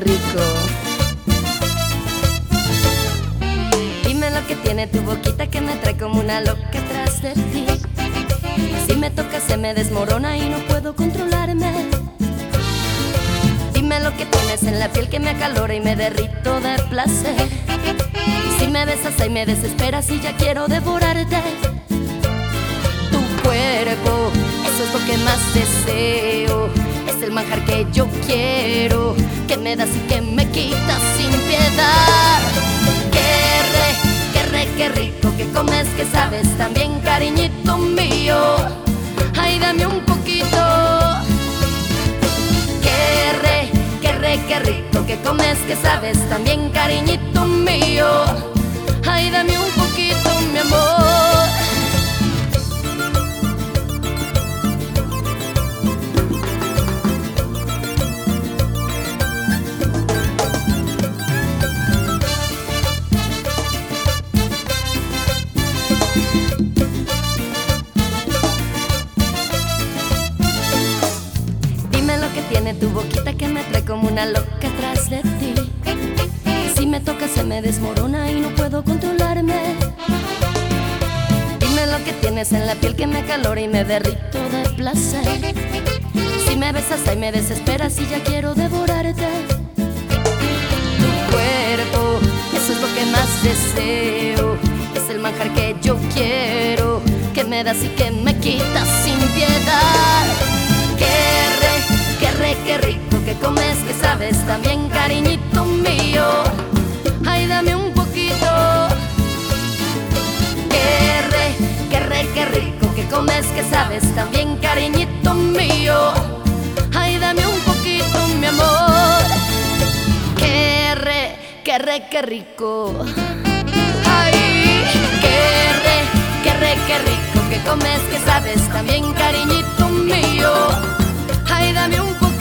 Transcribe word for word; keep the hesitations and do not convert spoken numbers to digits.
rico. Dime lo que tiene tu boquita que me trae como una loca tras de ti. Si me toca se me desmorona y no puedo controlarme. Dime lo que tienes en la piel que me acalora y me derrito de placer. Si me besas ahí me desesperas y ya quiero devorarte. Tu cuerpo, eso es lo que más deseo. Es el manjar que yo quiero, que me das y que me quitas sin piedad. Qué re, qué re, qué rico que comes, que sabes también, cariñito mío. Ay, dame un poquito. Qué re, qué re, qué rico que comes, que sabes también, cariñito mío. Ay, dame un poquito, mi amor. Dime lo que tiene tu boquita que me trae como una loca tras de ti. Si me toca se me desmorona y no puedo controlarme. Dime lo que tienes en la piel que me acalora y me derrito de placer. Si me besas ahí me desesperas y ya quiero devorarte. Tu cuerpo, eso es lo que más deseo. Es el manjar que yo quiero, que me das y que me quitas sin piedad. Qué re, qué re, qué rico que comes, que sabes también, cariñito mío. Ay, dame un poquito. Qué re, qué re, qué rico que comes, que sabes también, cariñito mío. Ay, dame un poquito, mi amor. Qué re, qué re, qué rico. Ay, qué re, qué re, qué rico que comes, que sabes también, cariñito mío. Ay, dame un poquito.